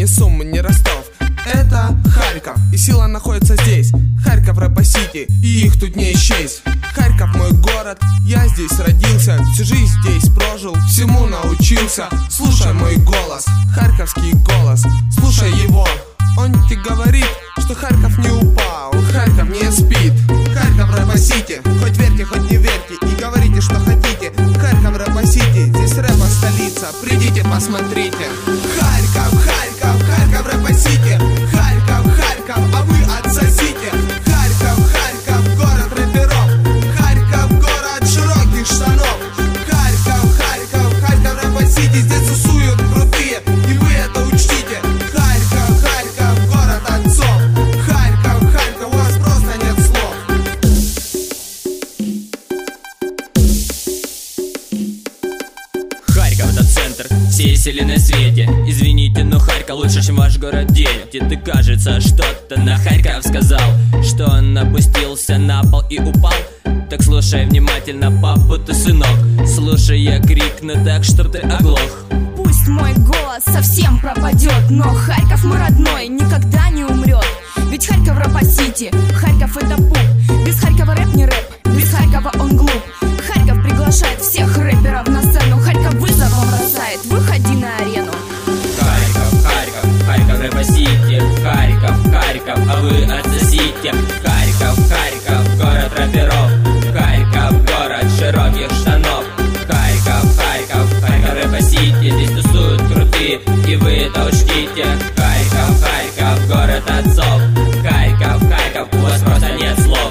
ни Сумы, ни Ростов. Это Харьков, и сила находится здесь. Харьков, Рэпа-Сити, и их тут не исчесть. Харьков мой город, я здесь родился, всю жизнь здесь прожил, всему научился. Слушай мой голос, харьковский голос, слушай его. Он тебе говорит, что Харьков не упал, Харьков не спит. Харьков, Рэпа-Сити, хоть верьте, хоть не верьте, и говорите, что хотите. Харьков, Рэпа-Сити, здесь рэпа столица, придите, посмотрите. Харьков, Харьков, Харьков, Рэпа-Сити. Харьков, Харьков, а вы отсосите. Харьков, Харьков, город рэперов. Харьков, город широких штанов. Харьков, Харьков, Харьков, Рэпа-Сити, здесь тусуют крутые, и вы это учтите. Харьков, Харьков, город отцов. Харьков, Харьков, у вас просто нет слов. Харьков — это центр всей вселенной свете. Извините, но Харьков лучше, чем ваш город денег. Тебе кажется, что-то на Харьков сказал, что он опустился на пол и упал. Так слушай внимательно, папа, ты сынок. Слушай, я крикну так, чтоб ты оглох. Пусть мой голос совсем пропадет, но Харьков мой родной никогда не умрет. Ведь Харьков Рэпа-Сити, Харьков это пуп. Без Харькова рэп не рэп, без Харькова он глуп. Харьков приглашает всех рэперов на сцену. Харьков вызовом бросает, выходи на арену. Харьков, Харьков, Харьков, Рэпа-Сити. Харьков, Харьков, а вы отсосите. Харьков, Харьков, город рэперов. Харьков, город широких штанов. Харьков, Харьков, Харьков, Рэпа-Сити, здесь тусуют крутые, и вы это учтите. Харьков, Харьков, город отцов. Харьков, Харьков, у вас просто нет слов.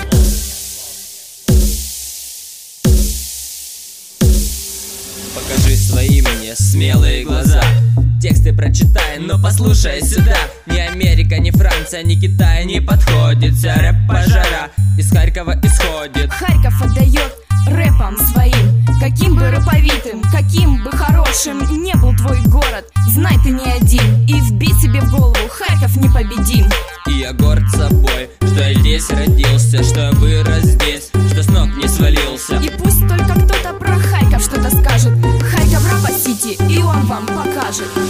Покажи свои мне смелые глаза. Тексты прочитай, но послушай сюда. Ни Америка, ни Франция, ни Китай не подходит. Вся рэп-пожара из Харькова исходит. Харьков отдает рэпом своим. Каким бы рэповитым, каким бы хорошим не был твой город, знай, ты не один. И вбей себе в голову, Харьков непобедим. И я горд собой, что я здесь родился, что я вырос здесь, что с ног не свалился. И пусть только кто-то про Харьков что-то скажет. Харьков Рэпа-Сити, и он вам покажет.